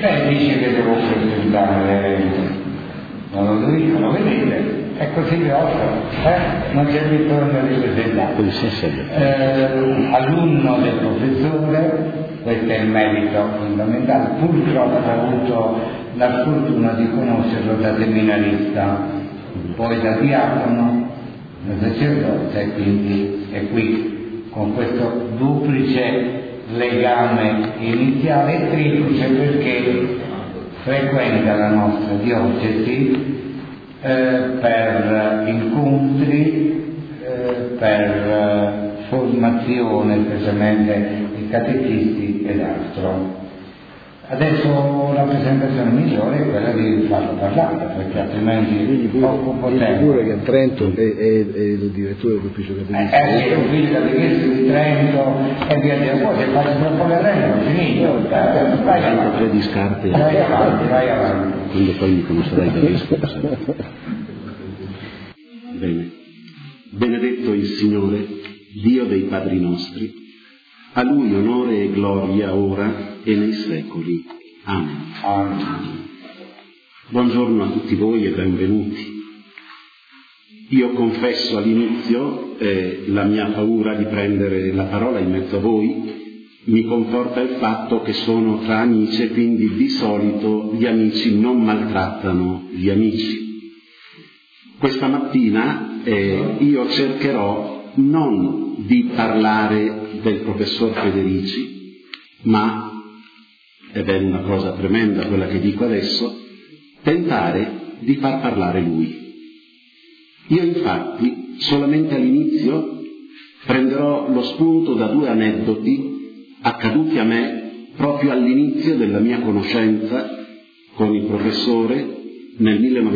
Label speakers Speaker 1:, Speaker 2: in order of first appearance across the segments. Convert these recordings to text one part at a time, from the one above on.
Speaker 1: Dice che devo presentare, non lo dico, lo vedete, è così grosso, non c'è bisogno di presentare. Alunno del professore, questo è il merito fondamentale. Purtroppo ho avuto la sfortuna di conoscerlo da seminarista, poi da diacono, da sacerdote, e quindi è qui con questo duplice legame iniziale e triplice, perché frequenta la nostra diocesi per incontri, per formazione, specialmente di catechisti ed altro. Adesso la presentazione migliore è quella di farlo parlare, perché altrimenti poco tempo.
Speaker 2: Pure che a Trento è il direttore dell'ufficio catechista.
Speaker 1: Sì, l'ufficio catechista di Trento e via via. Poi se fai troppo l'elenco, finito. Vai avanti.
Speaker 2: Di scarpe.
Speaker 1: Vai avanti.
Speaker 2: Quando poi mi conoscerai da vescovo.
Speaker 3: Bene. Benedetto il Signore, Dio dei padri nostri, a Lui onore e gloria ora e nei secoli. Amen.
Speaker 1: Amen.
Speaker 3: Buongiorno a tutti voi e benvenuti. Io confesso all'inizio la mia paura di prendere la parola in mezzo a voi. Mi conforta il fatto che sono tra amici e quindi di solito gli amici non maltrattano gli amici. Questa mattina io cercherò non di parlare del professor Federici, ma, ed è una cosa tremenda quella che dico adesso, tentare di far parlare lui. Io infatti solamente all'inizio prenderò lo spunto da 2 aneddoti accaduti a me proprio all'inizio della mia conoscenza con il professore nel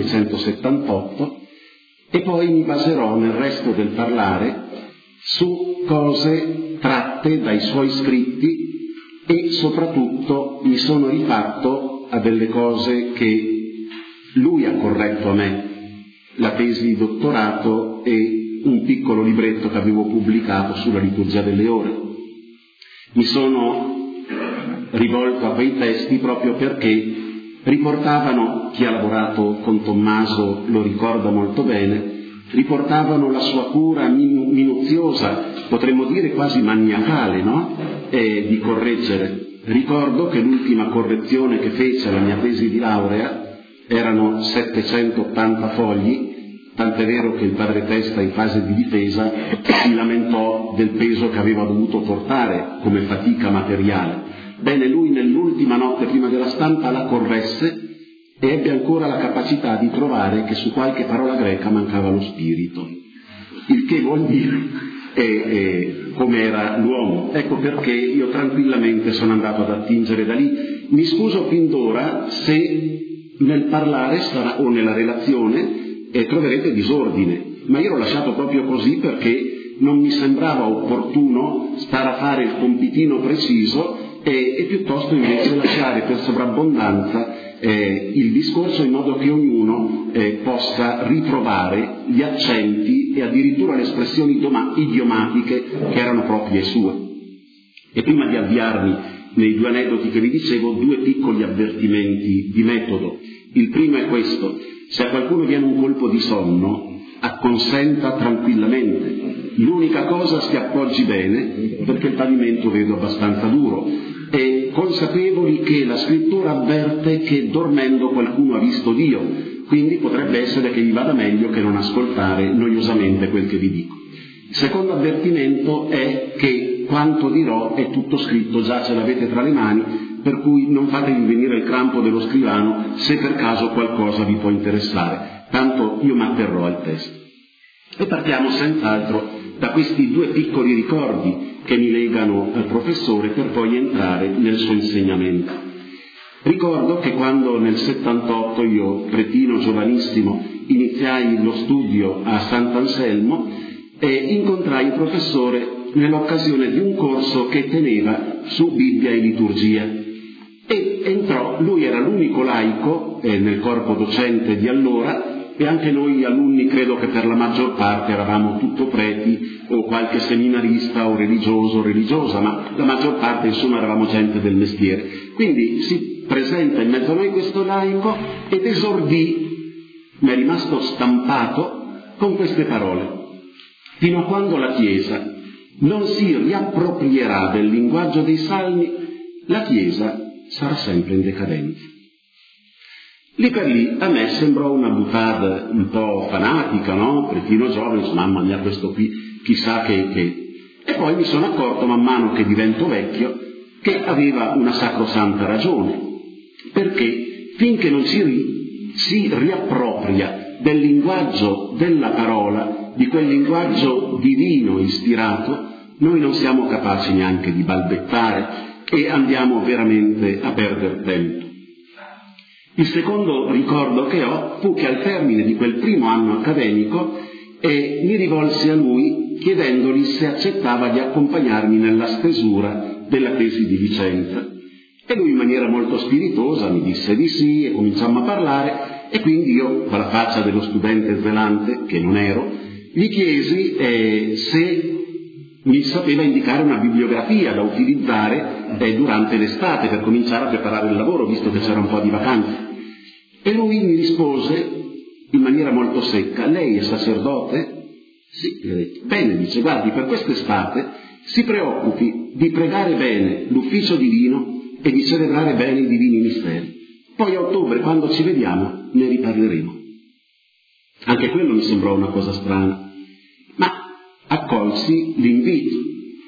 Speaker 3: 1978, e poi mi baserò nel resto del parlare su cose tratte dai suoi scritti e soprattutto mi sono rifatto a delle cose che lui ha corretto a me, la tesi di dottorato e un piccolo libretto che avevo pubblicato sulla liturgia delle ore. Mi sono rivolto a quei testi proprio perché riportavano, chi ha lavorato con Tommaso lo ricorda molto bene, riportavano la sua cura minuziosa, potremmo dire quasi maniacale, no? Di correggere. Ricordo che l'ultima correzione che fece alla mia tesi di laurea erano 780 fogli, tant'è vero che il padre Testa in fase di difesa si lamentò del peso che aveva dovuto portare come fatica materiale. Bene, lui nell'ultima notte prima della stampa la corresse e ebbe ancora la capacità di trovare che su qualche parola greca mancava lo spirito, il che vuol dire come era l'uomo. Ecco perché io tranquillamente sono andato ad attingere da lì. Mi scuso fin d'ora se nel parlare o nella relazione troverete disordine, ma io l'ho lasciato proprio così perché non mi sembrava opportuno stare a fare il compitino preciso e piuttosto invece lasciare per sovrabbondanza il discorso in modo che ognuno possa ritrovare gli accenti e addirittura le espressioni idiomatiche che erano proprie sue. E prima di avviarmi nei 2 aneddoti che vi dicevo, 2 piccoli avvertimenti di metodo. Il primo è questo: se a qualcuno viene un colpo di sonno, acconsenta tranquillamente. L'unica cosa, si appoggi bene, perché il pavimento vedo abbastanza duro, e consapevoli che la scrittura avverte che dormendo qualcuno ha visto Dio, quindi potrebbe essere che vi vada meglio che non ascoltare noiosamente quel che vi dico. Il secondo avvertimento è che quanto dirò è tutto scritto, già ce l'avete tra le mani, per cui non fatevi venire il crampo dello scrivano se per caso qualcosa vi può interessare, tanto io m'atterrò al testo. E partiamo senz'altro da questi 2 piccoli ricordi che mi legano al professore per poi entrare nel suo insegnamento. Ricordo che quando nel 78, io cretino giovanissimo, iniziai lo studio a Sant'Anselmo e incontrai il professore nell'occasione di un corso che teneva su Bibbia e liturgia. E entrò, lui era l'unico laico nel corpo docente di allora, e anche noi alunni credo che per la maggior parte eravamo tutto preti o qualche seminarista o religioso o religiosa, ma la maggior parte insomma eravamo gente del mestiere. Quindi si presenta in mezzo a noi questo laico ed esordì, mi è rimasto stampato, con queste parole: fino a quando la Chiesa non si riapproprierà del linguaggio dei salmi, la Chiesa sarà sempre in decadenza. Lì per lì a me sembrò una boutade un po' fanatica, no? Cretino giovane, mamma mia, questo qui chissà che... E poi mi sono accorto man mano che divento vecchio che aveva una sacrosanta ragione, perché finché non si riappropria del linguaggio della parola, di quel linguaggio divino ispirato, noi non siamo capaci neanche di balbettare e andiamo veramente a perdere tempo. Il secondo ricordo che ho fu che al termine di quel primo anno accademico mi rivolsi a lui chiedendogli se accettava di accompagnarmi nella stesura della tesi di licenza. E lui in maniera molto spiritosa mi disse di sì e cominciammo a parlare, e quindi io, con la faccia dello studente zelante, che non ero, gli chiesi se mi sapeva indicare una bibliografia da utilizzare durante l'estate per cominciare a preparare il lavoro, visto che c'era un po' di vacanze. E lui mi rispose in maniera molto secca: lei è sacerdote? Sì, gli ho detto. Bene, dice, guardi, per quest'estate si preoccupi di pregare bene l'ufficio divino e di celebrare bene i divini misteri. Poi a ottobre, quando ci vediamo, ne riparleremo. Anche quello mi sembrò una cosa strana, ma accolsi l'invito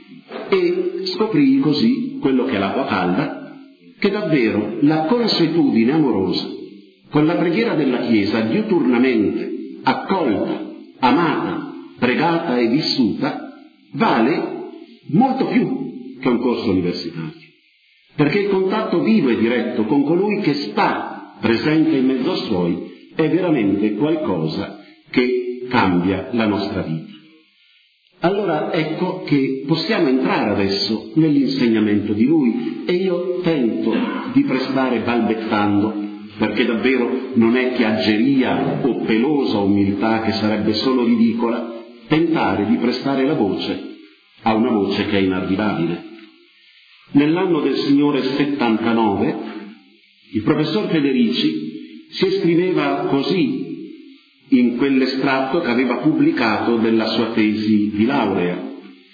Speaker 3: e scoprii così quello che è l'acqua calda, che davvero la consuetudine amorosa con la preghiera della Chiesa diuturnamente accolta, amata, pregata e vissuta vale molto più che un corso universitario, perché il contatto vivo e diretto con colui che sta presente in mezzo a suoi è veramente qualcosa che cambia la nostra vita. Allora ecco che possiamo entrare adesso nell'insegnamento di lui, e io tento di prestare balbettando, perché davvero non è chiaggeria o pelosa umiltà, che sarebbe solo ridicola, tentare di prestare la voce a una voce che è inarrivabile. Nell'anno del Signore 79, il professor Federici si esprimeva così in quell'estratto che aveva pubblicato della sua tesi di laurea: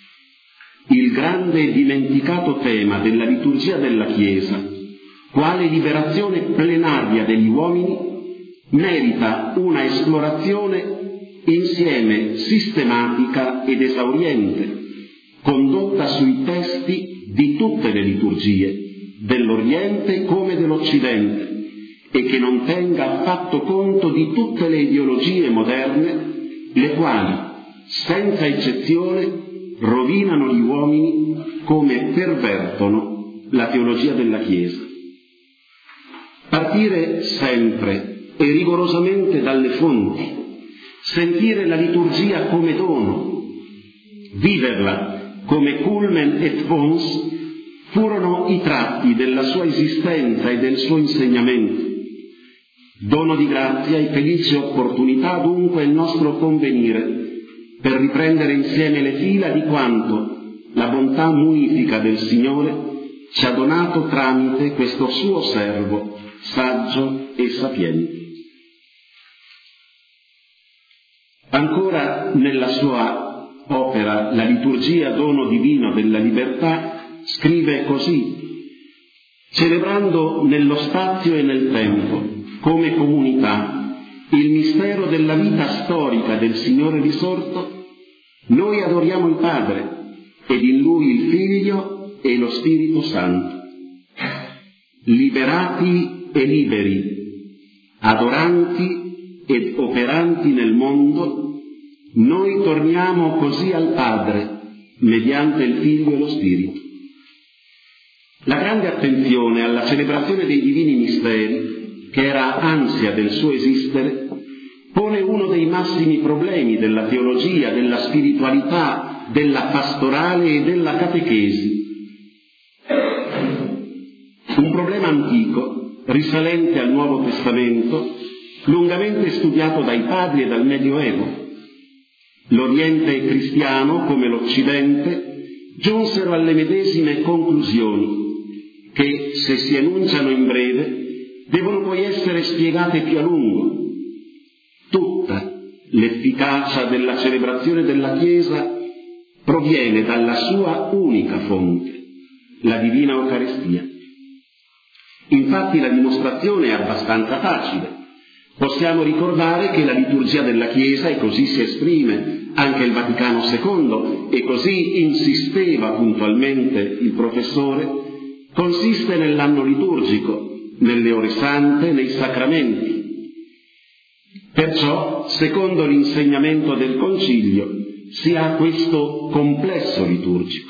Speaker 3: il grande e dimenticato tema della liturgia della Chiesa, quale liberazione plenaria degli uomini, merita una esplorazione insieme sistematica ed esauriente, condotta sui testi di tutte le liturgie, dell'Oriente come dell'Occidente, e che non tenga affatto conto di tutte le ideologie moderne, le quali, senza eccezione, rovinano gli uomini come pervertono la teologia della Chiesa. Partire sempre e rigorosamente dalle fonti, sentire la liturgia come dono, viverla come culmen et fons, furono i tratti della sua esistenza e del suo insegnamento. Dono di grazia e felice opportunità dunque il nostro convenire per riprendere insieme le fila di quanto la bontà munifica del Signore ci ha donato tramite questo suo servo saggio e sapiente. Ancora nella sua opera La liturgia dono divino della libertà scrive così: celebrando nello spazio e nel tempo, come comunità, il mistero della vita storica del Signore risorto, noi adoriamo il Padre ed in Lui il Figlio e lo Spirito Santo. Liberati e liberi, adoranti ed operanti nel mondo, noi torniamo così al Padre mediante il Figlio e lo Spirito. La grande attenzione alla celebrazione dei divini misteri, che era ansia del suo esistere, pone uno dei massimi problemi della teologia, della spiritualità, della pastorale e della catechesi. Un problema antico, risalente al Nuovo Testamento, lungamente studiato dai padri e dal Medioevo. L'Oriente cristiano, come l'Occidente, giunsero alle medesime conclusioni, che, se si enunciano in breve, spiegate più a lungo. Tutta l'efficacia della celebrazione della Chiesa proviene dalla sua unica fonte, la Divina Eucaristia. Infatti la dimostrazione è abbastanza facile. Possiamo ricordare che la liturgia della Chiesa, e così si esprime anche il Vaticano II, e così insisteva puntualmente il professore, consiste nell'anno liturgico, nelle ore sante, nei sacramenti. Perciò, secondo l'insegnamento del Concilio, si ha questo complesso liturgico.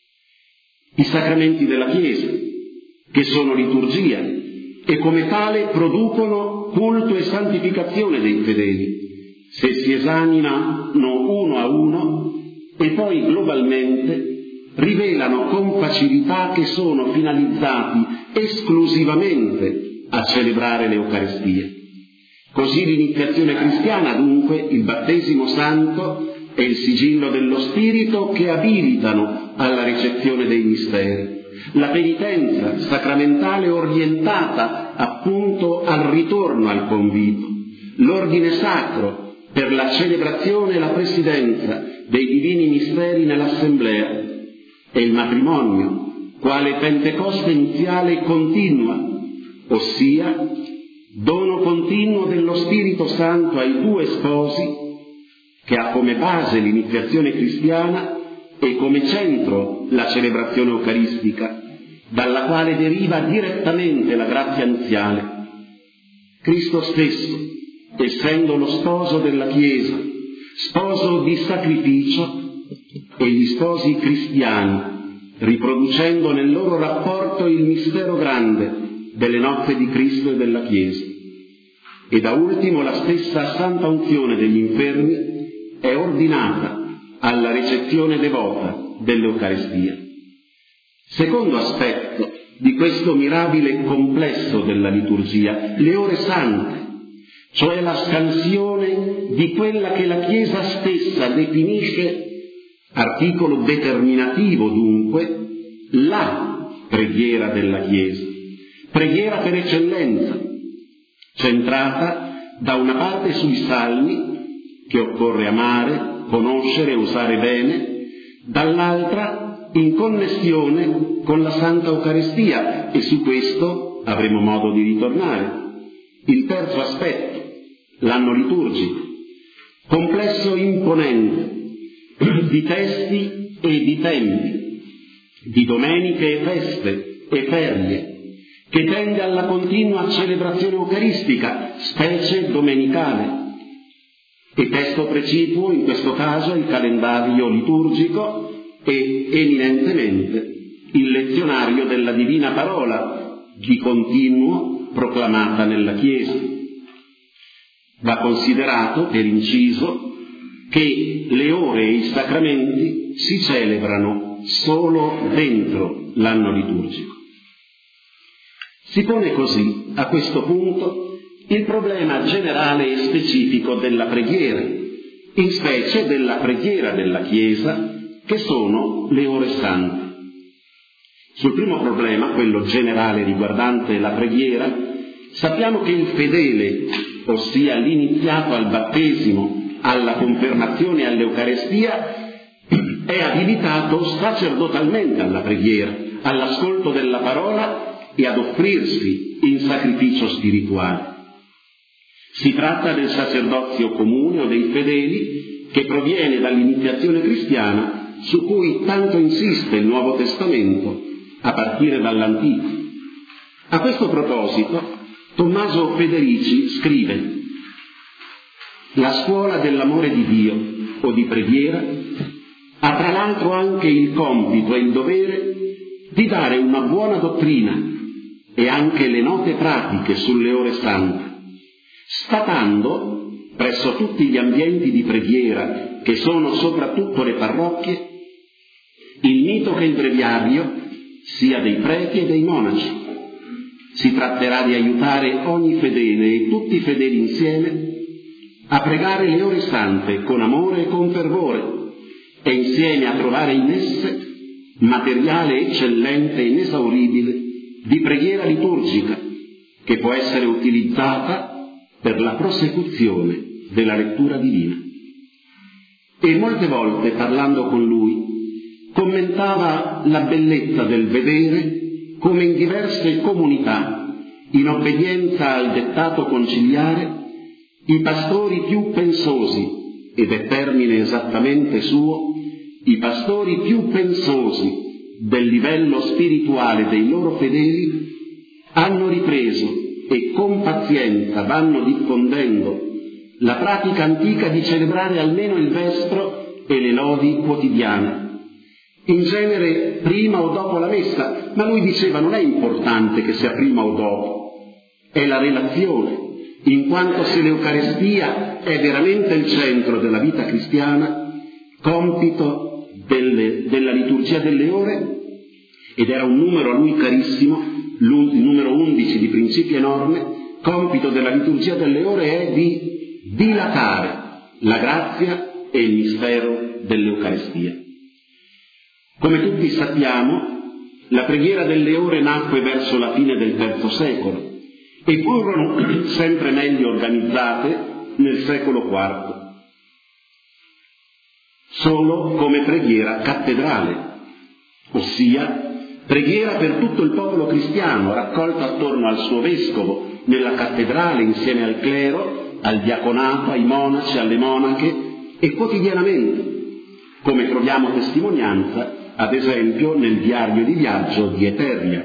Speaker 3: I sacramenti della Chiesa, che sono liturgia, e come tale producono culto e santificazione dei fedeli, se si esaminano uno a uno, e poi globalmente rivelano con facilità che sono finalizzati esclusivamente a celebrare l'Eucaristia. Così l'iniziazione cristiana, dunque, il battesimo santo e il sigillo dello Spirito che abilitano alla ricezione dei misteri. La penitenza sacramentale orientata appunto al ritorno al convito. L'ordine sacro per la celebrazione e la presidenza dei divini misteri nell'assemblea. E il matrimonio, quale Pentecoste iniziale e continua, ossia dono continuo dello Spirito Santo ai due sposi, che ha come base l'iniziazione cristiana e come centro la celebrazione eucaristica, dalla quale deriva direttamente la grazia nuziale. Cristo stesso, essendo lo sposo della Chiesa, sposo di sacrificio, e gli sposi cristiani, riproducendo nel loro rapporto il mistero grande delle nozze di Cristo e della Chiesa. E da ultimo la stessa santa unzione degli infermi è ordinata alla ricezione devota dell'Eucaristia. Secondo aspetto di questo mirabile complesso della liturgia, le ore sante, cioè la scansione di quella che la Chiesa stessa definisce, articolo determinativo dunque, la preghiera della Chiesa, preghiera per eccellenza, centrata da una parte sui salmi, che occorre amare, conoscere e usare bene, dall'altra in connessione con la Santa Eucaristia, e su questo avremo modo di ritornare. Il terzo aspetto, l'anno liturgico, complesso imponente di testi e di tempi, di domeniche e feste e ferie, che tende alla continua celebrazione eucaristica, specie domenicale. E testo precipuo in questo caso il calendario liturgico e eminentemente il lezionario della Divina Parola, di continuo proclamata nella Chiesa. Va considerato, per inciso, che le ore e i sacramenti si celebrano solo dentro l'anno liturgico. Si pone così, a questo punto, il problema generale e specifico della preghiera, in specie della preghiera della Chiesa, che sono le ore sante. Sul primo problema, quello generale riguardante la preghiera, sappiamo che il fedele, ossia l'iniziato al battesimo, alla confermazione e all'Eucarestia, è abilitato sacerdotalmente alla preghiera, all'ascolto della parola e ad offrirsi in sacrificio spirituale. Si tratta del sacerdozio comune o dei fedeli che proviene dall'iniziazione cristiana su cui tanto insiste il Nuovo Testamento a partire dall'Antico. A questo proposito Tommaso Federici scrive: la scuola dell'amore di Dio o di preghiera ha tra l'altro anche il compito e il dovere di dare una buona dottrina e anche le note pratiche sulle ore sante, statando presso tutti gli ambienti di preghiera, che sono soprattutto le parrocchie, il mito che il breviario sia dei preti e dei monaci. Si tratterà di aiutare ogni fedele e tutti i fedeli insieme a pregare le ore sante con amore e con fervore, e insieme a trovare in esse materiale eccellente e inesauribile di preghiera liturgica, che può essere utilizzata per la prosecuzione della lettura divina. E molte volte, parlando con lui, commentava la bellezza del vedere come in diverse comunità, in obbedienza al dettato conciliare, i pastori più pensosi, ed è termine esattamente suo, i pastori più pensosi del livello spirituale dei loro fedeli, hanno ripreso e con pazienza vanno diffondendo la pratica antica di celebrare almeno il vespro e le lodi quotidiane, in genere prima o dopo la messa, ma lui diceva non è importante che sia prima o dopo, è la relazione, in quanto se l'Eucaristia è veramente il centro della vita cristiana, compito della liturgia delle ore, ed era un numero a lui carissimo, il numero 11 di Principi e Norme, compito della liturgia delle ore è di dilatare la grazia e il mistero dell'Eucaristia. Come tutti sappiamo, la preghiera delle ore nacque verso la fine del III secolo e furono sempre meglio organizzate nel secolo IV, solo come preghiera cattedrale, ossia preghiera per tutto il popolo cristiano, raccolto attorno al suo vescovo, nella cattedrale insieme al clero, al diaconato, ai monaci, alle monache e quotidianamente, come troviamo testimonianza, ad esempio, nel diario di viaggio di Eteria.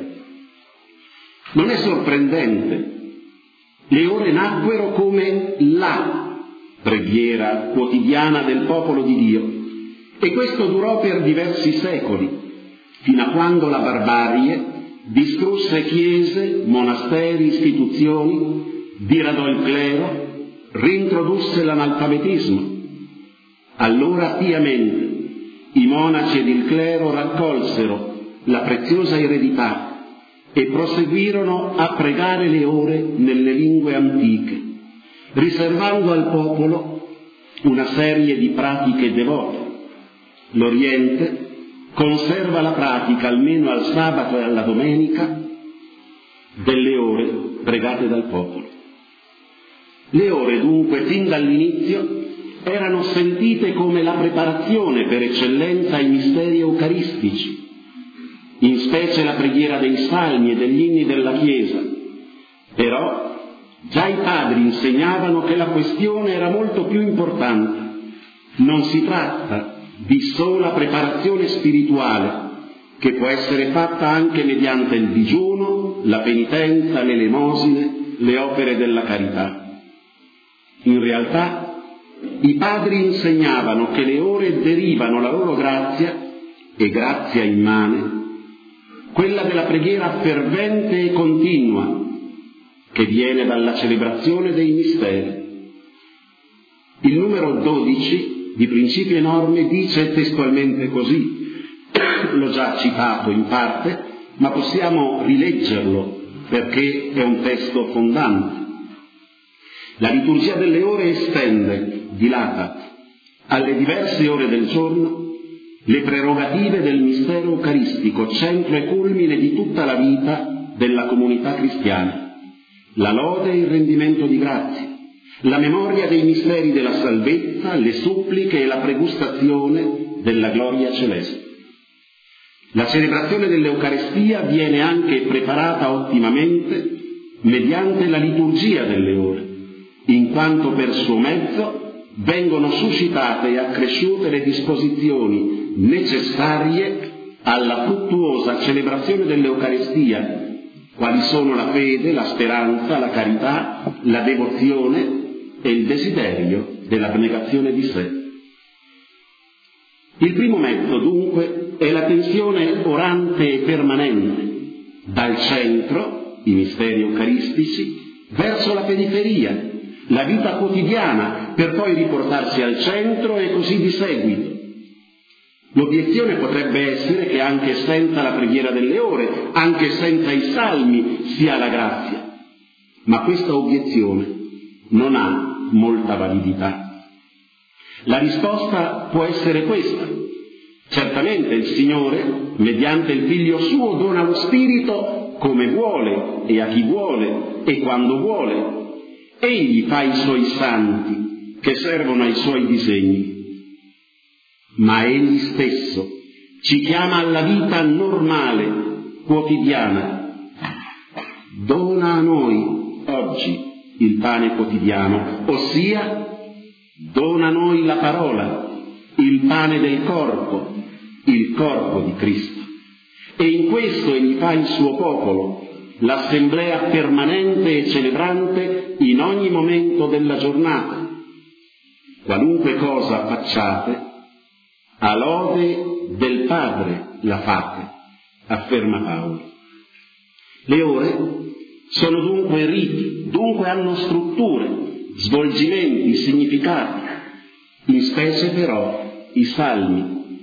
Speaker 3: Non è sorprendente, le ore nacquero come la preghiera quotidiana del popolo di Dio, e questo durò per diversi secoli, fino a quando la barbarie distrusse chiese, monasteri, istituzioni, diradò il clero, rintrodusse l'analfabetismo. Allora piamente i monaci ed il clero raccolsero la preziosa eredità e proseguirono a pregare le ore nelle lingue antiche, riservando al popolo una serie di pratiche devote. L'Oriente conserva la pratica, almeno al sabato e alla domenica, delle ore pregate dal popolo. Le ore, dunque, fin dall'inizio, erano sentite come la preparazione per eccellenza ai misteri eucaristici, in specie la preghiera dei salmi e degli inni della Chiesa. Però già i padri insegnavano che la questione era molto più importante. Non si tratta di sola preparazione spirituale, che può essere fatta anche mediante il digiuno, la penitenza, le elemosine, le opere della carità. In realtà, i padri insegnavano che le ore derivano la loro grazia, e grazia immane, quella della preghiera fervente e continua, che viene dalla celebrazione dei misteri. Il numero 12 di Principi e Norme dice testualmente così, l'ho già citato in parte, ma possiamo rileggerlo perché è un testo fondante. La liturgia delle ore estende, dilata, alle diverse ore del giorno le prerogative del mistero eucaristico, centro e culmine di tutta la vita della comunità cristiana, la lode e il rendimento di grazie, la memoria dei misteri della salvezza, le suppliche e la pregustazione della gloria celeste. La celebrazione dell'Eucaristia viene anche preparata ottimamente mediante la liturgia delle ore, in quanto per suo mezzo vengono suscitate e accresciute le disposizioni necessarie alla fruttuosa celebrazione dell'Eucaristia, quali sono la fede, la speranza, la carità, la devozione e il desiderio dell'abnegazione di sé. Il primo mezzo, dunque, è la tensione orante e permanente, dal centro, i misteri eucaristici, verso la periferia, la vita quotidiana, per poi riportarsi al centro e così di seguito. L'obiezione potrebbe essere che anche senza la preghiera delle ore, anche senza i salmi, si ha la grazia. Ma questa obiezione non ha molta validità. La risposta può essere questa. Certamente il Signore, mediante il Figlio suo, dona lo Spirito come vuole e a chi vuole e quando vuole. Egli fa i suoi santi che servono ai suoi disegni. Ma egli stesso ci chiama alla vita normale, quotidiana. Dona a noi oggi il pane quotidiano, ossia dona a noi la parola, il pane del corpo, il corpo di Cristo. E in questo egli fa il suo popolo, l'assemblea permanente e celebrante in ogni momento della giornata. Qualunque cosa facciate, a lode del Padre la fate, afferma Paolo. Le ore sono dunque riti, dunque hanno strutture, svolgimenti, significati, in specie però i salmi,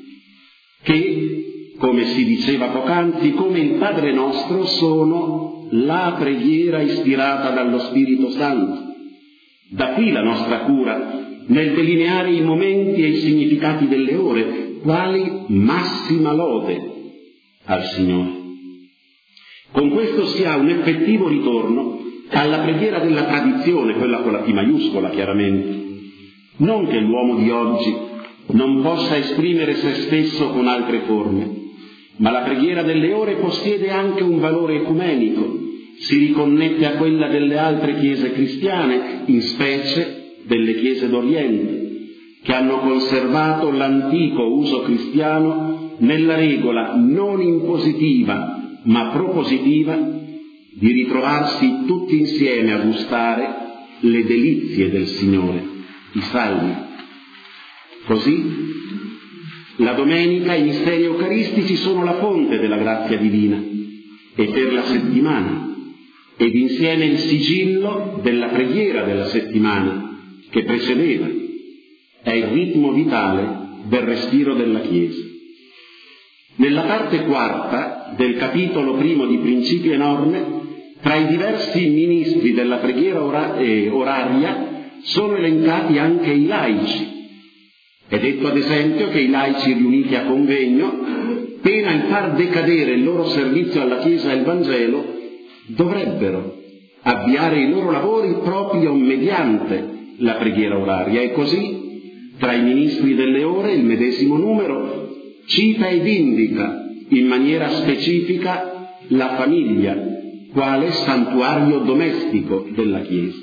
Speaker 3: che, come si diceva poc'anzi, come il Padre nostro, sono la preghiera ispirata dallo Spirito Santo. Da qui la nostra cura nel delineare i momenti e i significati delle ore, quali massima lode al Signore. Con questo si ha un effettivo ritorno alla preghiera della tradizione, quella con la P maiuscola chiaramente. Non che l'uomo di oggi non possa esprimere se stesso con altre forme, ma la preghiera delle ore possiede anche un valore ecumenico, si riconnette a quella delle altre chiese cristiane, in specie delle chiese d'Oriente, che hanno conservato l'antico uso cristiano nella regola non impositiva ma propositiva di ritrovarsi tutti insieme a gustare le delizie del Signore, i salmi. Così la domenica i misteri eucaristici sono la fonte della grazia divina e per la settimana, ed insieme il sigillo della preghiera della settimana che precedeva. È il ritmo vitale del respiro della Chiesa. Nella parte quarta del capitolo primo di Principi e Norme, tra i diversi ministri della preghiera oraria sono elencati anche i laici. È detto ad esempio che i laici riuniti a convegno, pena il far decadere il loro servizio alla Chiesa e al Vangelo, dovrebbero avviare i loro lavori proprio mediante la preghiera oraria. E così, tra i ministri delle ore, il medesimo numero cita ed indica in maniera specifica la famiglia quale santuario domestico della Chiesa.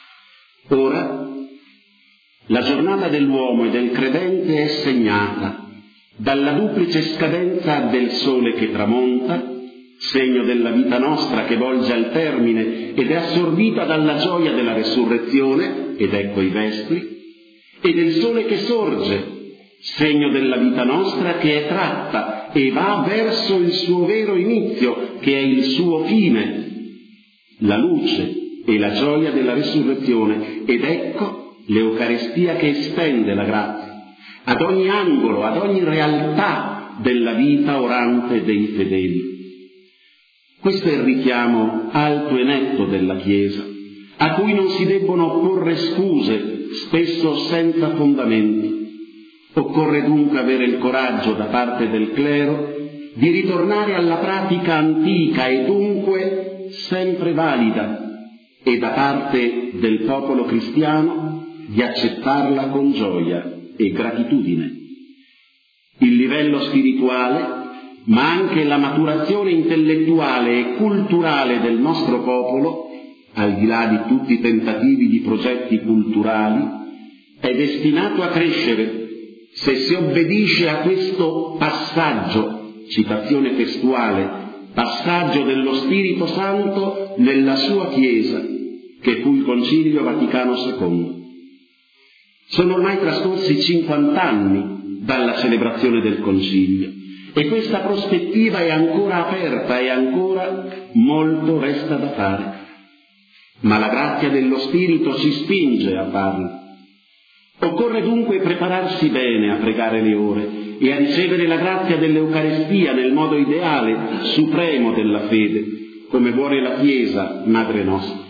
Speaker 3: Ora, la giornata dell'uomo e del credente è segnata dalla duplice scadenza del sole che tramonta, segno della vita nostra che volge al termine ed è assorbita dalla gioia della resurrezione, ed ecco i vespri, e del sole che sorge, segno della vita nostra che è tratta e va verso il suo vero inizio, che è il suo fine, la luce e la gioia della resurrezione, ed ecco l'Eucaristia che estende la grazia ad ogni angolo, ad ogni realtà della vita orante dei fedeli. Questo è il richiamo alto e netto della Chiesa, a cui non si debbono porre scuse, spesso senza fondamenti. Occorre dunque avere il coraggio da parte del clero di ritornare alla pratica antica e dunque sempre valida, e da parte del popolo cristiano di accettarla con gioia e gratitudine. Il livello spirituale, ma anche la maturazione intellettuale e culturale del nostro popolo, al di là di tutti i tentativi di progetti culturali, è destinato a crescere se si obbedisce a questo passaggio, citazione testuale, passaggio dello Spirito Santo nella sua Chiesa, che fu il Concilio Vaticano II. Sono ormai trascorsi 50 anni dalla celebrazione del Concilio e questa prospettiva è ancora aperta e ancora molto resta da fare. Ma la grazia dello Spirito ci spinge a farlo. Occorre dunque prepararsi bene a pregare le ore e a ricevere la grazia dell'Eucaristia nel modo ideale, supremo della fede, come vuole la Chiesa, Madre nostra.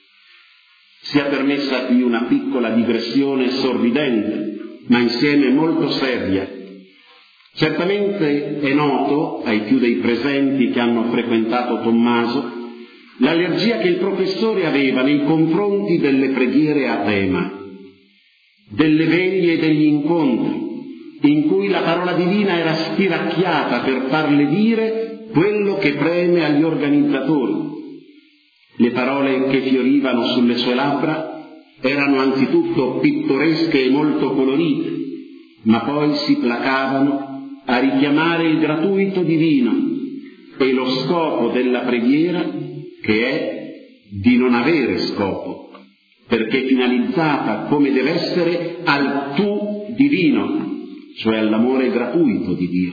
Speaker 3: Sia permessa qui una piccola digressione sorridente, ma insieme molto seria. Certamente è noto ai più dei presenti che hanno frequentato Tommaso l'allergia che il professore aveva nei confronti delle preghiere a tema, delle veglie e degli incontri, in cui la parola divina era stiracchiata per farle dire quello che preme agli organizzatori. Le parole che fiorivano sulle sue labbra erano anzitutto pittoresche e molto colorite, ma poi si placavano a richiamare il gratuito divino e lo scopo della preghiera, che è di non avere scopo, perché è finalizzata come deve essere al tu divino, cioè all'amore gratuito di Dio.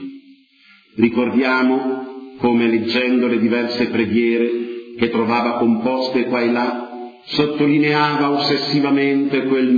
Speaker 3: Ricordiamo come, leggendo le diverse preghiere che trovava composte qua e là, sottolineava ossessivamente quel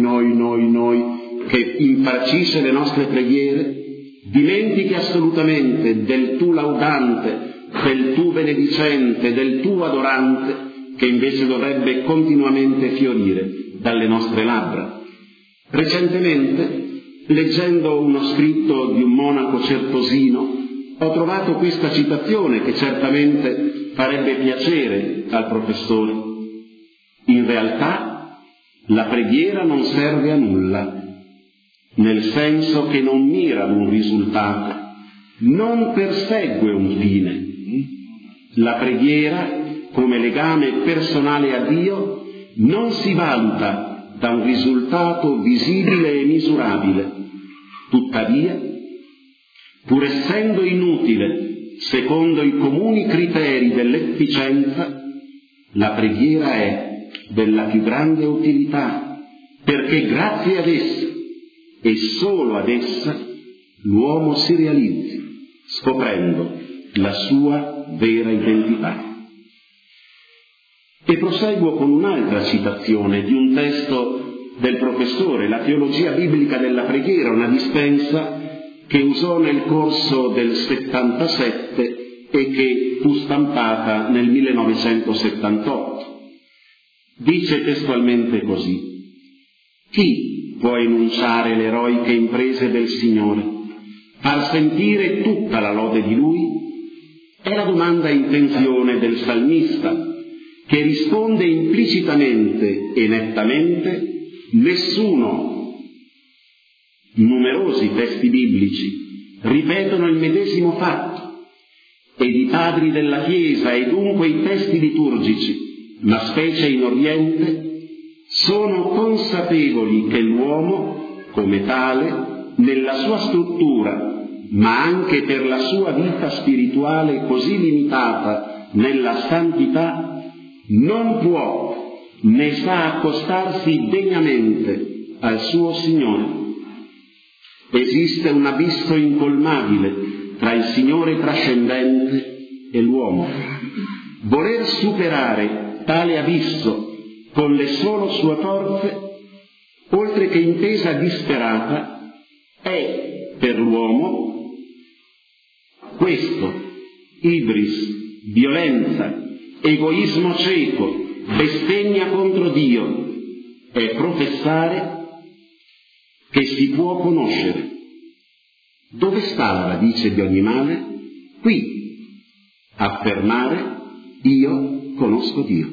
Speaker 3: noi che infarcisce le nostre preghiere, dimentichi assolutamente del tu laudante, del tu benedicente, del tu adorante, che invece dovrebbe continuamente fiorire dalle nostre labbra. Recentemente, leggendo uno scritto di un monaco certosino, ho trovato questa citazione che certamente farebbe piacere al professore. In realtà, la preghiera non serve a nulla, nel senso che non mira ad un risultato, non persegue un fine. La preghiera, come legame personale a Dio, non si valuta da un risultato visibile e misurabile. Tuttavia, pur essendo inutile secondo i comuni criteri dell'efficienza, la preghiera è della più grande utilità, perché grazie ad essa e solo ad essa l'uomo si realizzi, scoprendo la sua vera identità. E proseguo con un'altra citazione di un testo del professore, La teologia biblica della preghiera, una dispensa che usò nel corso del 77 e che fu stampata nel 1978. Dice testualmente così: chi può enunciare le eroiche imprese del Signore, far sentire tutta la lode di Lui? È la domanda intenzione del salmista, che risponde implicitamente e nettamente: nessuno. Numerosi testi biblici ripetono il medesimo fatto, ed i padri della Chiesa e dunque i testi liturgici, ma specie in Oriente, sono consapevoli che l'uomo, come tale, nella sua struttura, ma anche per la sua vita spirituale così limitata nella santità, non può né sa accostarsi degnamente al suo Signore. Esiste un abisso incolmabile tra il Signore trascendente e l'uomo. Voler superare tale abisso con le sole sue forze, oltre che intesa disperata, è per l'uomo questo: ibris, violenza, egoismo cieco, bestemmia contro Dio, è professare che si può conoscere. Dove sta la radice di ogni male? Qui. Affermare: io conosco Dio.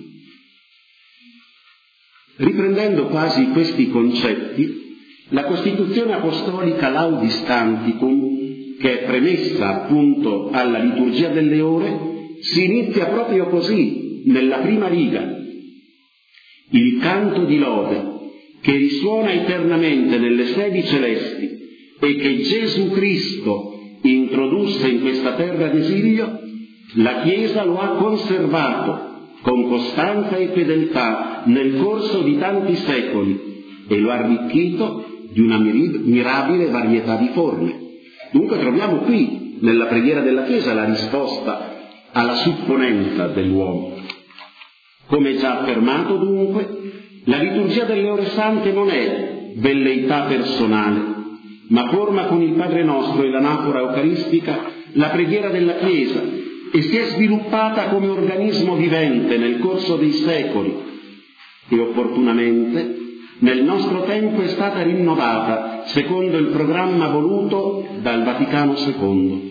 Speaker 3: Riprendendo quasi questi concetti, la Costituzione Apostolica Laudis Canticum, che è premessa appunto alla liturgia delle ore, si inizia proprio così, nella prima riga. Il canto di lode che risuona eternamente nelle sedi celesti e che Gesù Cristo introdusse in questa terra d'esilio, la Chiesa lo ha conservato con costanza e fedeltà nel corso di tanti secoli e lo ha arricchito di una mirabile varietà di forme. Dunque troviamo qui, nella preghiera della Chiesa, la risposta alla supponenza dell'uomo. Come già affermato, dunque, la liturgia delle ore sante non è velleità personale, ma forma con il Padre Nostro e l'anafora eucaristica la preghiera della Chiesa e si è sviluppata come organismo vivente nel corso dei secoli e opportunamente nel nostro tempo è stata rinnovata secondo il programma voluto dal Vaticano II.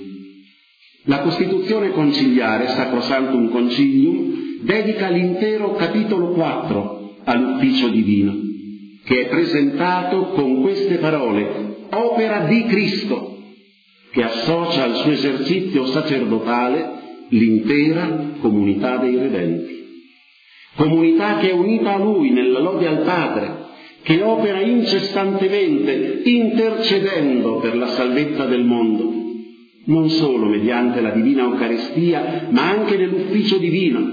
Speaker 3: La Costituzione conciliare, Sacrosanctum Concilium, dedica l'intero capitolo 4 all'ufficio divino, che è presentato con queste parole: opera di Cristo, che associa al suo esercizio sacerdotale l'intera comunità dei redenti. Comunità che è unita a Lui nella lode al Padre, che opera incessantemente intercedendo per la salvezza del mondo, non solo mediante la divina Eucaristia, ma anche nell'ufficio divino.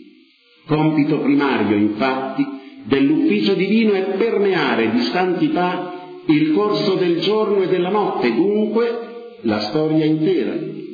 Speaker 3: Compito primario, infatti, dell'ufficio divino è permeare di santità il corso del giorno e della notte, dunque la storia intera.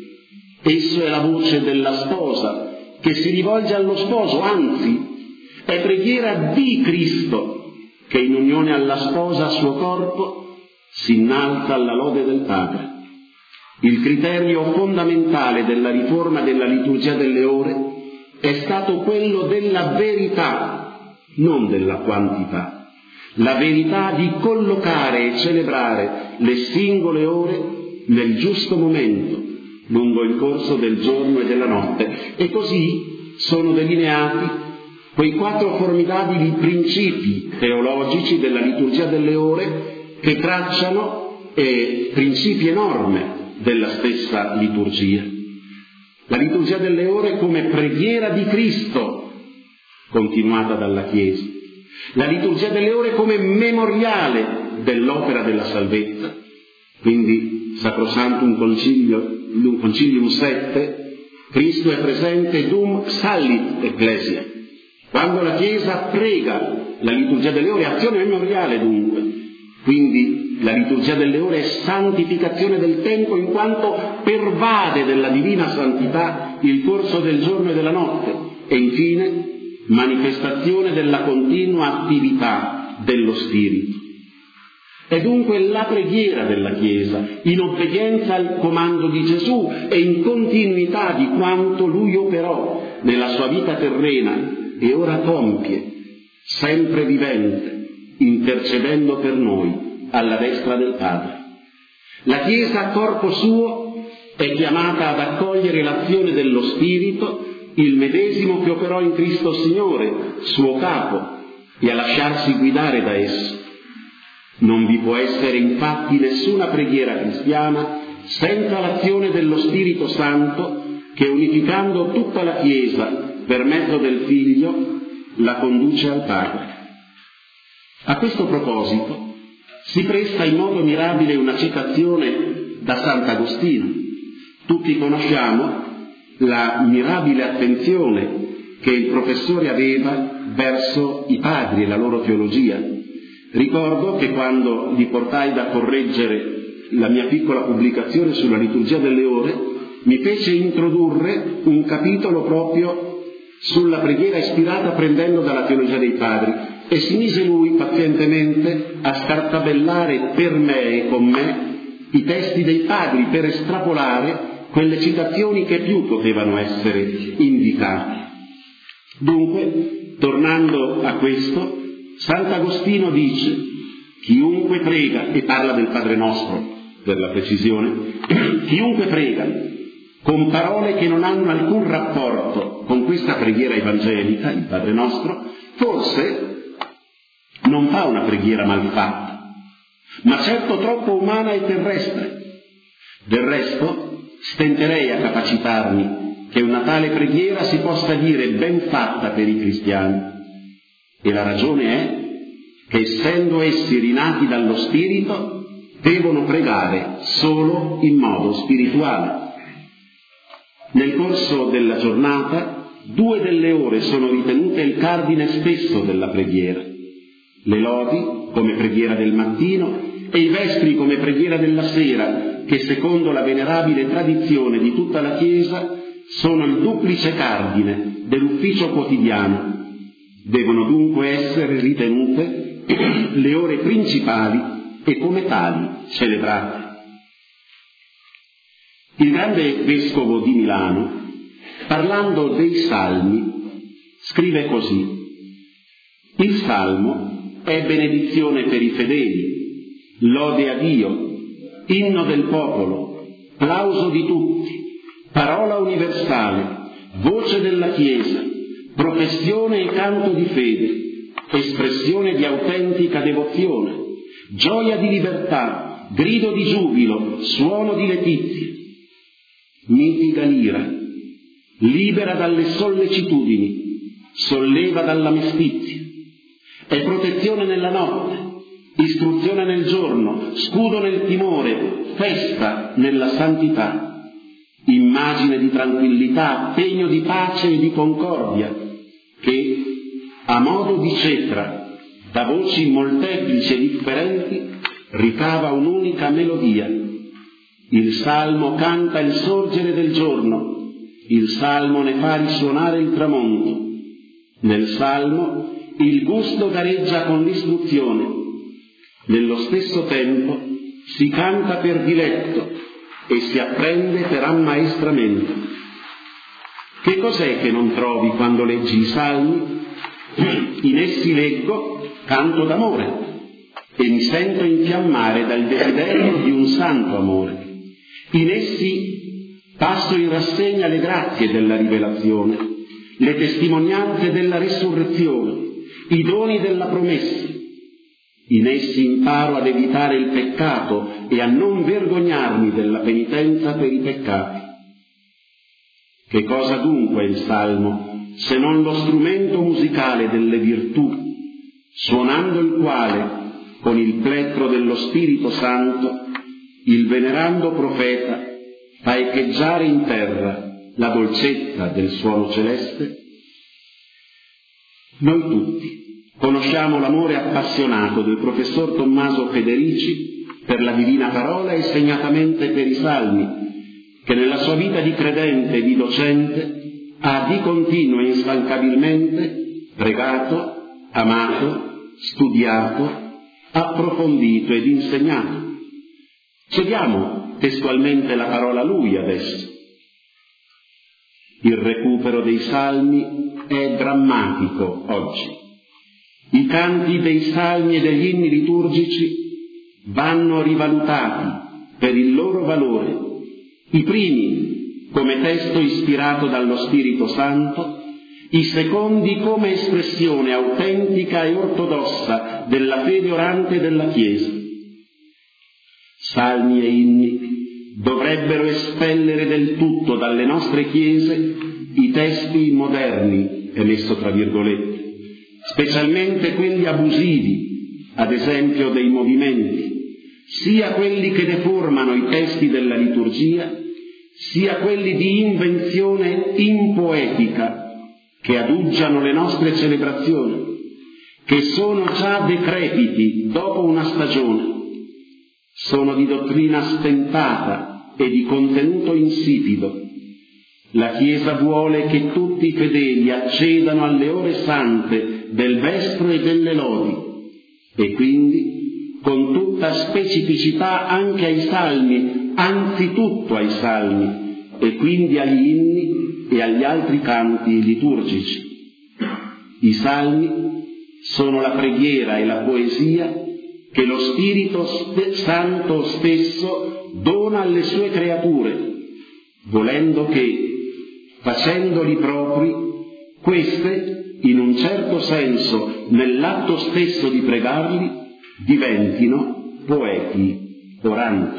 Speaker 3: Esso è la voce della sposa che si rivolge allo sposo, anzi, è preghiera di Cristo che in unione alla sposa, suo corpo, si innalza alla lode del Padre. Il criterio fondamentale della riforma della liturgia delle ore è stato quello della verità, non della quantità. La verità di collocare e celebrare le singole ore nel giusto momento, lungo il corso del giorno e della notte. E così sono delineati quei 4 formidabili principi teologici della liturgia delle ore che tracciano principi e norme della stessa liturgia. La liturgia delle ore come preghiera di Cristo, continuata dalla Chiesa. La liturgia delle ore come memoriale dell'opera della salvezza. Quindi Sacrosanctum Concilium 7, Cristo è presente dum sallit ecclesia. Quando la Chiesa prega, la liturgia delle ore è azione memoriale dunque. Quindi la liturgia delle ore è santificazione del tempo, in quanto pervade della divina santità il corso del giorno e della notte. E infine manifestazione della continua attività dello Spirito. È dunque la preghiera della Chiesa, in obbedienza al comando di Gesù e in continuità di quanto Lui operò nella sua vita terrena e ora compie, sempre vivente, intercedendo per noi alla destra del Padre. La Chiesa, corpo suo, è chiamata ad accogliere l'azione dello Spirito, il medesimo che operò in Cristo Signore, suo capo, e a lasciarsi guidare da esso. Non vi può essere infatti nessuna preghiera cristiana senza l'azione dello Spirito Santo che, unificando tutta la Chiesa per mezzo del Figlio, la conduce al Padre. A questo proposito si presta in modo mirabile una citazione da Sant'Agostino. Tutti conosciamo la mirabile attenzione che il professore aveva verso i padri e la loro teologia. Ricordo che quando gli portai da correggere la mia piccola pubblicazione sulla liturgia delle ore, mi fece introdurre un capitolo proprio sulla preghiera ispirata prendendo dalla teologia dei padri, e si mise lui pazientemente a scartabellare per me e con me i testi dei padri per estrapolare quelle citazioni che più potevano essere indicate. Dunque, tornando a questo, Sant'Agostino dice: chiunque prega, e parla del Padre Nostro per la precisione, chiunque prega con parole che non hanno alcun rapporto con questa preghiera evangelica, il Padre Nostro, forse non fa una preghiera mal fatta, ma certo troppo umana e terrestre. Del resto, stenterei a capacitarmi che una tale preghiera si possa dire ben fatta per i cristiani. E la ragione è che, essendo essi rinati dallo Spirito, devono pregare solo in modo spirituale. Nel corso della giornata, 2 delle ore sono ritenute il cardine stesso della preghiera: le lodi come preghiera del mattino e i vespri come preghiera della sera, che secondo la venerabile tradizione di tutta la Chiesa sono il duplice cardine dell'ufficio quotidiano. Devono dunque essere ritenute le ore principali e come tali celebrate. Il grande vescovo di Milano, parlando dei salmi, scrive così: il salmo è benedizione per i fedeli, lode a Dio, inno del popolo, plauso di tutti, parola universale, voce della Chiesa, professione e canto di fede, espressione di autentica devozione, gioia di libertà, grido di giubilo, suono di letizia, mitiga l'ira, libera dalle sollecitudini, solleva dalla mestizia, è protezione nella notte, istruzione nel giorno, scudo nel timore, festa nella santità, immagine di tranquillità, segno di pace e di concordia, che, a modo di cetra, da voci molteplici e differenti, ricava un'unica melodia. Il salmo canta il sorgere del giorno, il salmo ne fa risuonare il tramonto. Nel salmo il gusto gareggia con l'istruzione. Nello stesso tempo si canta per diletto e si apprende per ammaestramento. Che cos'è che non trovi quando leggi i salmi? In essi leggo canto d'amore e mi sento infiammare dal desiderio di un santo amore. In essi passo in rassegna le grazie della rivelazione, le testimonianze della risurrezione, i doni della promessa. In essi imparo ad evitare il peccato e a non vergognarmi della penitenza per i peccati. Che cosa dunque è il salmo, se non lo strumento musicale delle virtù, suonando il quale, con il plettro dello Spirito Santo, il venerando profeta fa echeggiare in terra la dolcezza del suono celeste? Noi tutti conosciamo l'amore appassionato del professor Tommaso Federici per la Divina Parola e segnatamente per i Salmi, che nella sua vita di credente e di docente ha di continuo e instancabilmente pregato, amato, studiato, approfondito ed insegnato. Cediamo testualmente la parola a lui adesso. Il recupero dei salmi è drammatico oggi. I canti dei salmi e degli inni liturgici vanno rivalutati per il loro valore. I primi come testo ispirato dallo Spirito Santo, i secondi come espressione autentica e ortodossa della fede orante della Chiesa. Salmi e inni dovrebbero espellere del tutto dalle nostre chiese i testi moderni, è messo tra virgolette, specialmente quelli abusivi, ad esempio dei movimenti, sia quelli che deformano i testi della liturgia, sia quelli di invenzione impoetica che aduggiano le nostre celebrazioni, che sono già decrepiti dopo una stagione, sono di dottrina stentata e di contenuto insipido. La Chiesa vuole che tutti i fedeli accedano alle ore sante del vespro e delle lodi, e quindi con tutta specificità anche ai salmi, anzitutto ai salmi, e quindi agli inni e agli altri canti liturgici. I salmi sono la preghiera e la poesia che lo Spirito Santo stesso dona alle sue creature, volendo che, facendoli propri, queste, in un certo senso, nell'atto stesso di pregarli, diventino poeti oranti.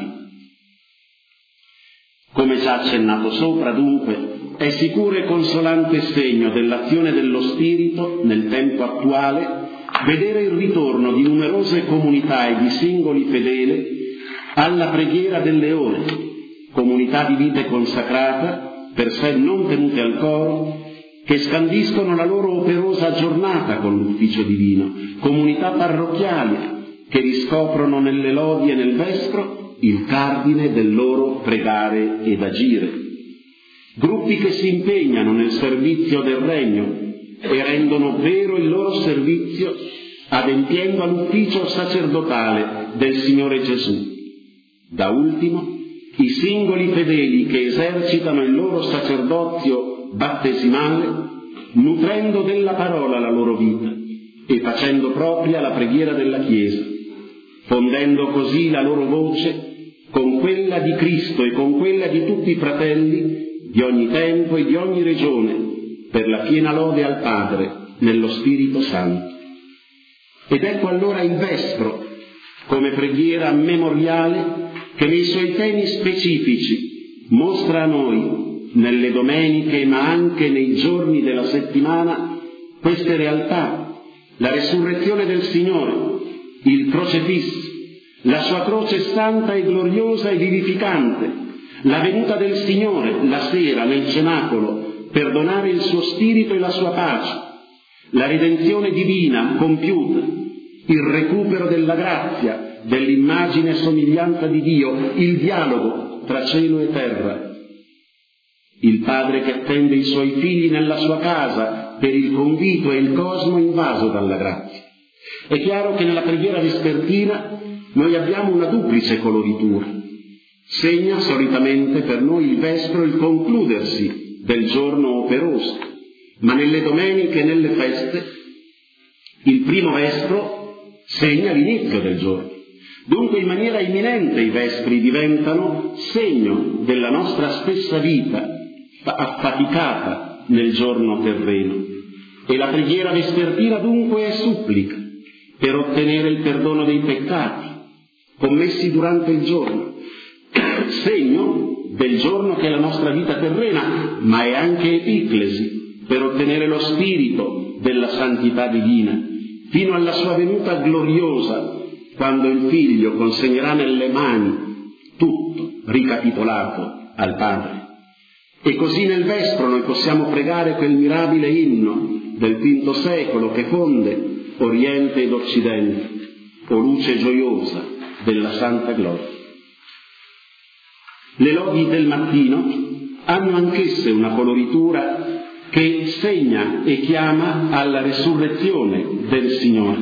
Speaker 3: Come già accennato sopra, dunque, è sicuro e consolante segno dell'azione dello Spirito nel tempo attuale vedere il ritorno di numerose comunità e di singoli fedeli alla preghiera delle ore, comunità di vita consacrata, per sé non tenute al coro, che scandiscono la loro operosa giornata con l'ufficio divino, comunità parrocchiali che riscoprono nelle lodi e nel vespro il cardine del loro pregare ed agire, gruppi che si impegnano nel servizio del Regno e rendono vero il loro servizio adempiendo all'ufficio sacerdotale del Signore Gesù. Da ultimo, i singoli fedeli che esercitano il loro sacerdozio battesimale, nutrendo della parola la loro vita, e facendo propria la preghiera della Chiesa, fondendo così la loro voce con quella di Cristo e con quella di tutti i fratelli di ogni tempo e di ogni regione, per la piena lode al Padre nello Spirito Santo. Ed ecco allora il Vespro, come preghiera memoriale, che nei suoi temi specifici mostra a noi, nelle domeniche ma anche nei giorni della settimana, queste realtà: la resurrezione del Signore, il crocefisso, la sua croce santa e gloriosa e vivificante, la venuta del Signore la sera nel cenacolo per donare il suo spirito e la sua pace, la redenzione divina compiuta, il recupero della grazia, dell'immagine e somiglianza di Dio, il dialogo tra cielo e terra, il Padre che attende i suoi figli nella sua casa per il convito e il cosmo invaso dalla grazia. È chiaro che nella preghiera vespertina noi abbiamo una duplice coloritura. Segna solitamente per noi il vespro il concludersi del giorno operoso, ma nelle domeniche e nelle feste il primo vespro segna l'inizio del giorno. Dunque in maniera imminente i vespri diventano segno della nostra stessa vita affaticata nel giorno terreno, e la preghiera vespertina dunque è supplica per ottenere il perdono dei peccati commessi durante il giorno, segno del giorno che è la nostra vita terrena, ma è anche epiclesi per ottenere lo spirito della santità divina, fino alla sua venuta gloriosa, quando il Figlio consegnerà nelle mani tutto ricapitolato al Padre. E così nel Vespro noi possiamo pregare quel mirabile inno del V secolo che fonde Oriente ed Occidente, o luce gioiosa della Santa Gloria. Le lodi del mattino hanno anch'esse una coloritura che segna e chiama alla resurrezione del Signore.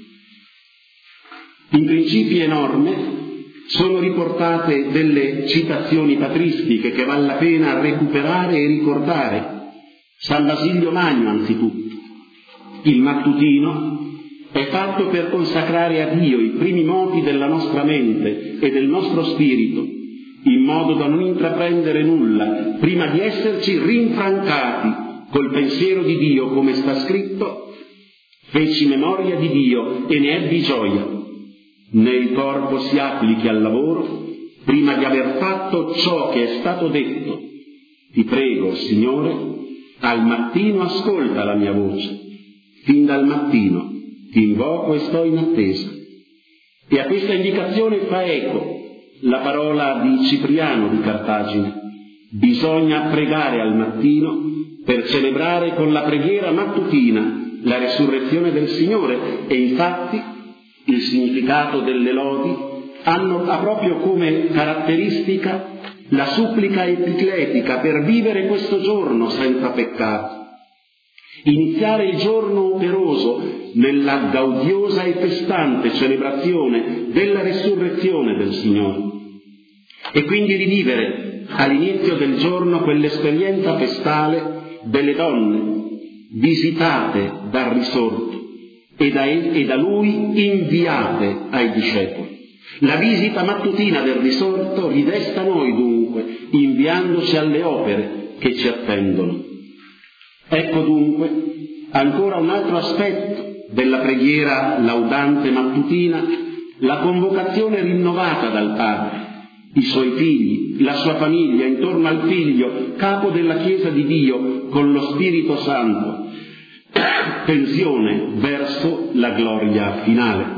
Speaker 3: In principi e norme sono riportate delle citazioni patristiche che vale la pena recuperare e ricordare. San Basilio Magno anzitutto. Il mattutino è fatto per consacrare a Dio i primi moti della nostra mente e del nostro spirito, in modo da non intraprendere nulla prima di esserci rinfrancati col pensiero di Dio, come sta scritto: feci memoria di Dio e ne ebbi gioia. Né il corpo si applichi al lavoro prima di aver fatto ciò che è stato detto. Ti prego, Signore, al mattino ascolta la mia voce. Fin dal mattino ti invoco e sto in attesa. E a questa indicazione fa eco la parola di Cipriano di Cartagine: bisogna pregare al mattino per celebrare con la preghiera mattutina la resurrezione del Signore. E infatti il significato delle lodi ha proprio come caratteristica la supplica epicletica per vivere questo giorno senza peccato. Iniziare il giorno operoso nella gaudiosa e festante celebrazione della resurrezione del Signore, e quindi rivivere all'inizio del giorno quell'esperienza festale delle donne visitate dal risorto e da Lui inviate ai discepoli. La visita mattutina del risorto ridesta noi dunque, inviandoci alle opere che ci attendono. Ecco dunque ancora un altro aspetto della preghiera laudante mattutina: la convocazione rinnovata dal Padre, i suoi figli, la sua famiglia intorno al Figlio, capo della Chiesa di Dio, con lo Spirito Santo, tensione verso la gloria finale.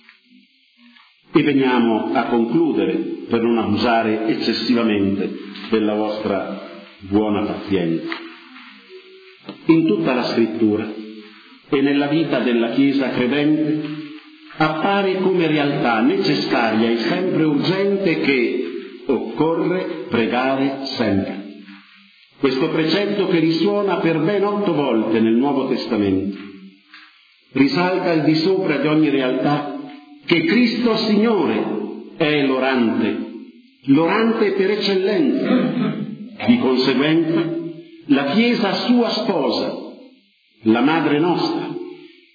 Speaker 3: E veniamo a concludere, per non abusare eccessivamente della vostra buona pazienza. In tutta la Scrittura e nella vita della Chiesa credente appare come realtà necessaria e sempre urgente che occorre pregare sempre. Questo precetto, che risuona per ben 8 volte nel Nuovo Testamento, risalta al di sopra di ogni realtà che Cristo Signore è l'orante per eccellenza. Di conseguenza la Chiesa sua sposa, la Madre nostra,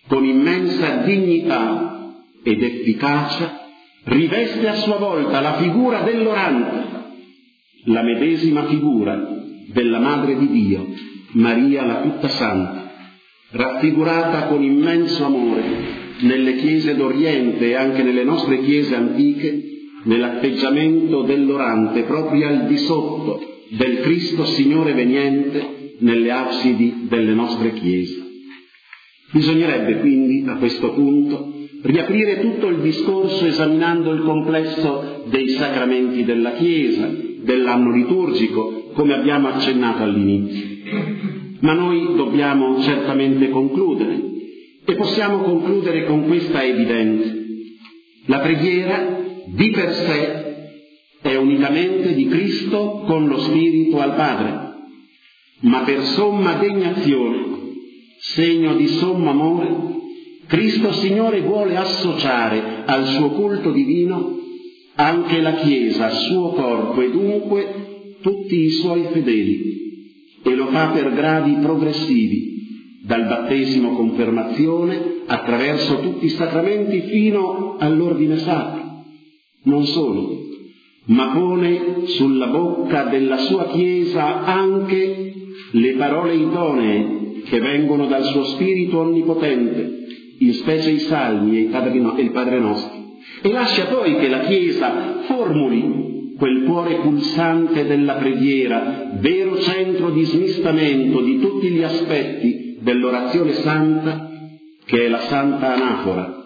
Speaker 3: con immensa dignità ed efficacia, riveste a sua volta la figura dell'orante, la medesima figura della Madre di Dio, Maria la tutta santa, raffigurata con immenso amore nelle chiese d'Oriente e anche nelle nostre chiese antiche, nell'atteggiamento dell'orante proprio al di sotto del Cristo Signore veniente nelle absidi delle nostre chiese. Bisognerebbe quindi a questo punto riaprire tutto il discorso esaminando il complesso dei sacramenti della Chiesa, dell'anno liturgico, come abbiamo accennato all'inizio. Ma noi dobbiamo certamente concludere, e possiamo concludere con questa evidenza. La preghiera di per sé è unicamente di Cristo con lo Spirito al Padre, ma per somma degnazione, segno di sommo amore, Cristo Signore vuole associare al suo culto divino anche la Chiesa, suo corpo, e dunque tutti i suoi fedeli, e lo fa per gradi progressivi, dal battesimo confermazione attraverso tutti i sacramenti fino all'ordine sacro. Non solo, ma pone sulla bocca della sua Chiesa anche le parole idonee che vengono dal suo Spirito onnipotente, in specie i Salmi e il Padre Nostro, e lascia poi che la Chiesa formuli quel cuore pulsante della preghiera, vero centro di smistamento di tutti gli aspetti dell'orazione santa, che è la Santa Anafora,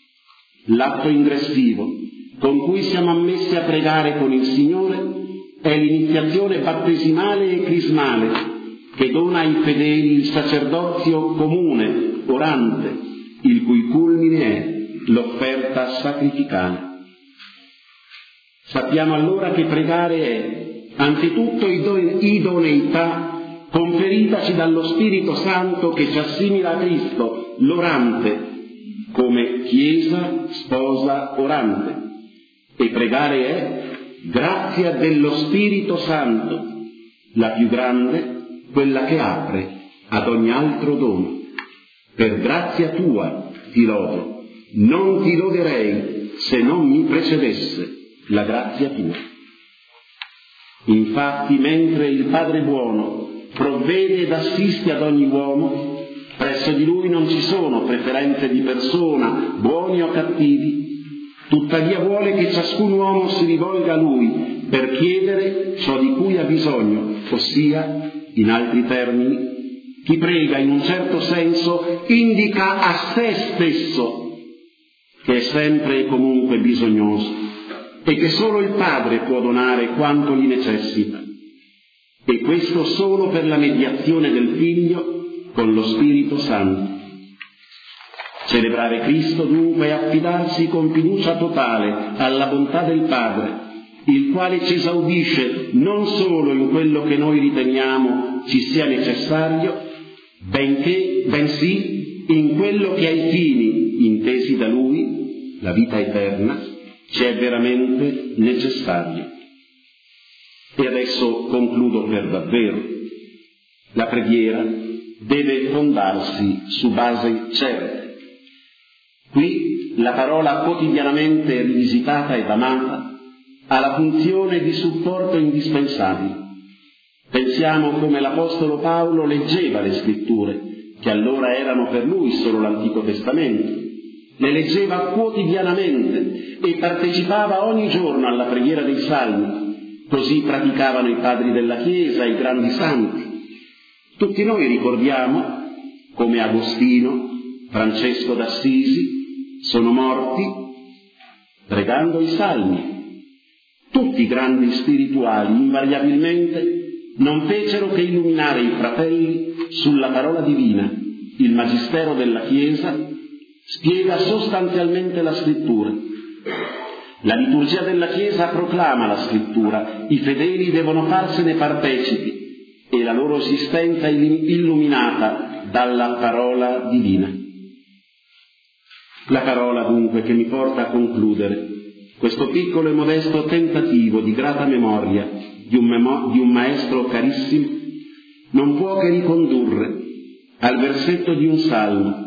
Speaker 3: l'atto ingressivo con cui siamo ammessi a pregare con il Signore, è l'iniziazione battesimale e crismale che dona ai fedeli il sacerdozio comune, orante, il cui culmine è l'offerta sacrificale. Sappiamo allora che pregare è anzitutto idoneità conferitaci dallo Spirito Santo che ci assimila a Cristo, l'orante, come Chiesa sposa orante. E pregare è grazia dello Spirito Santo, la più grande, quella che apre ad ogni altro dono. Per grazia tua ti lodo, non ti loderei se non mi precedesse la grazia tua. Infatti, mentre il Padre buono provvede ed assiste ad ogni uomo, presso di lui non ci sono preferenze di persona, buoni o cattivi, tuttavia vuole che ciascun uomo si rivolga a lui per chiedere ciò di cui ha bisogno, ossia, in altri termini, chi prega in un certo senso indica a se stesso che è sempre e comunque bisognoso e che solo il Padre può donare quanto gli necessita, e questo solo per la mediazione del Figlio con lo Spirito Santo. Celebrare Cristo dunque è affidarsi con fiducia totale alla bontà del Padre, il quale ci esaudisce non solo in quello che noi riteniamo ci sia necessario, bensì in quello che ai fini intesi da Lui, la vita eterna, ci è veramente necessario. E adesso concludo per davvero. La preghiera deve fondarsi su basi certe. Qui la parola quotidianamente rivisitata ed amata ha la funzione di supporto indispensabile. Pensiamo come l'Apostolo Paolo leggeva le Scritture, che allora erano per lui solo l'Antico Testamento. Le leggeva quotidianamente e partecipava ogni giorno alla preghiera dei Salmi. Così praticavano i padri della Chiesa, i grandi santi. Tutti noi ricordiamo come Agostino, Francesco d'Assisi, sono morti pregando i Salmi. Tutti i grandi spirituali invariabilmente non fecero che illuminare i fratelli sulla parola divina. Il Magistero della Chiesa spiega sostanzialmente la Scrittura. La liturgia della Chiesa proclama la Scrittura, i fedeli devono farsene partecipi e la loro esistenza è illuminata dalla parola divina. La parola dunque che mi porta a concludere questo piccolo e modesto tentativo di grata memoria di un maestro carissimo non può che ricondurre al versetto di un salmo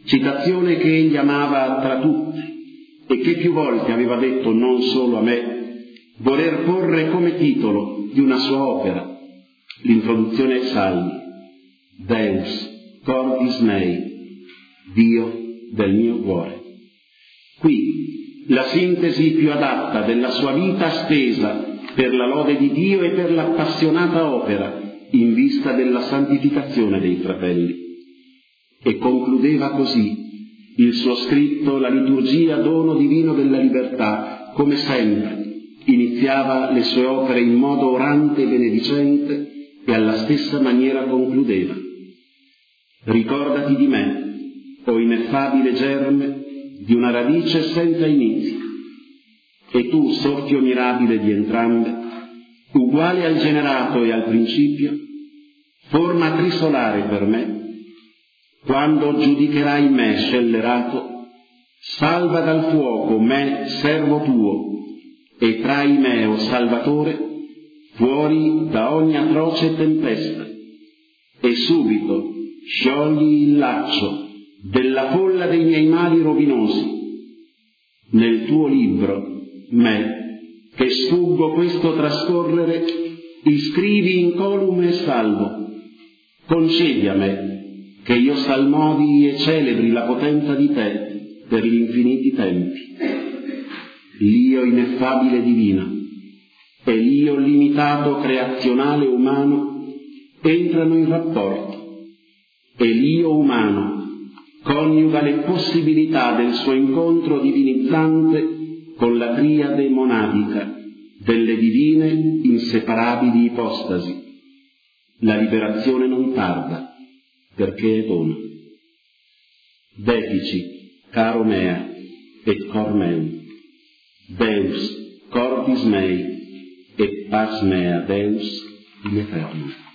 Speaker 3: citazione che egli amava tra tutti e che più volte aveva detto non solo a me, voler porre come titolo di una sua opera, l'introduzione ai Salmi, Deus cordis mei, Dio del mio cuore. Qui la sintesi più adatta della sua vita stesa per la lode di Dio e per l'appassionata opera in vista della santificazione dei fratelli. E concludeva così il suo scritto La liturgia dono divino della libertà, come sempre iniziava le sue opere in modo orante e benedicente e alla stessa maniera concludeva: ricordati di me, o ineffabile germe di una radice senza inizio, e tu, soffio mirabile di entrambe, uguale al generato e al principio, forma trisolare per me, quando giudicherai me scellerato, salva dal fuoco me, servo tuo, e trai me, o Salvatore, fuori da ogni atroce tempesta, e subito sciogli il laccio della folla dei miei mali rovinosi. Nel tuo libro, me, che sfuggo questo trascorrere, iscrivi incolume e salvo. Concedi a me che io salmodi e celebri la potenza di te per gli infiniti tempi. L'io ineffabile divina e l'io limitato creazionale umano entrano in rapporto, e l'io umano coniuga le possibilità del suo incontro divinizzante con la triade monadica delle divine inseparabili ipostasi. La liberazione non tarda, perché è dono. Dedici, caro mea, et cor meum, Deus cordis mei, et pax mea Deus in eternum.